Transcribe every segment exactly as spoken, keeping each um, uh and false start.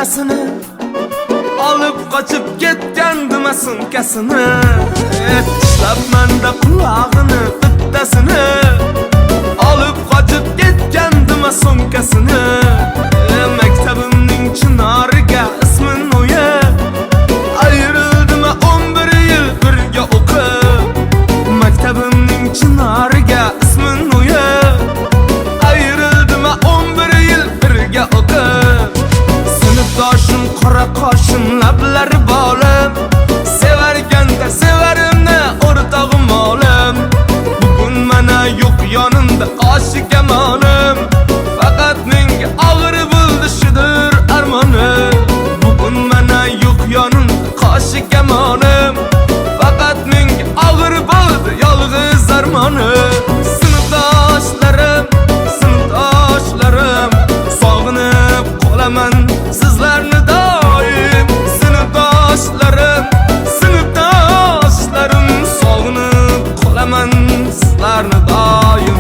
kechasini olib qochib ketgandim sumkasini. Tishlabmanda qulog'ini bittasini olib qochib ketgandim sumkasini. Maktabimning chinoriga ismin o'yib ayrildim o'n bir yil birga o'qib. Maktabimning chinoriga ismin o'yib ayrildim o'n bir yil birga o'qib. Sinfdoshim qora qoshim lablari bolim, sevarganda sevarimni o'rtog'im olim. Bugun mana yo'q yonimda qoshi kamolim, faqat menga og'ir bo'ldi shudir armonim. Bugun mana yo'q yonimda qoshi kamolim, faqat menga og'ir bo'ldi yolg'iz armonim. Sinfdoshlarim, sinfdoshlarim, sog'inib qolaman sizlarni doim. Sinfdoshlarim, sinfdoshlarim, sog'inib qolaman sizlarni doim.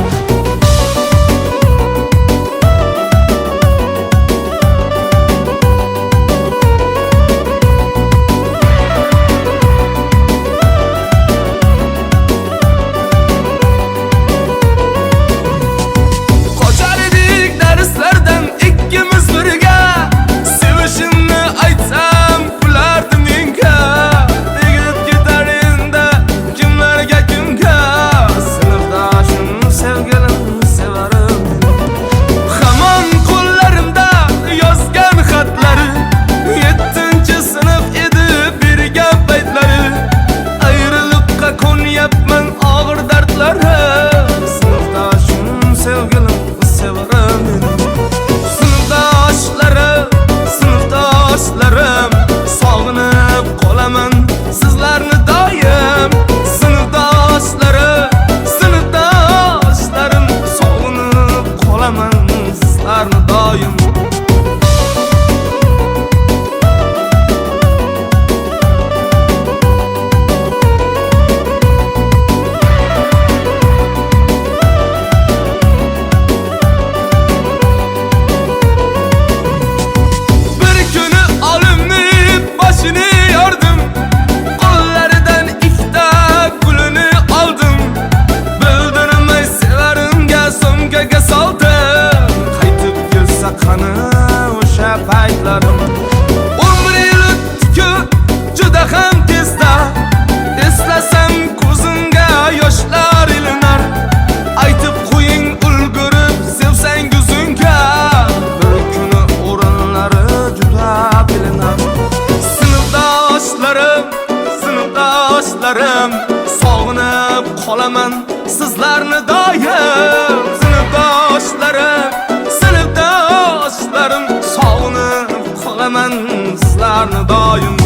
Sog'inib qolaman sizlarni doim. Sinfdoshlarim, sinfdoshlarim, sog'inib qolaman sizlarni doim.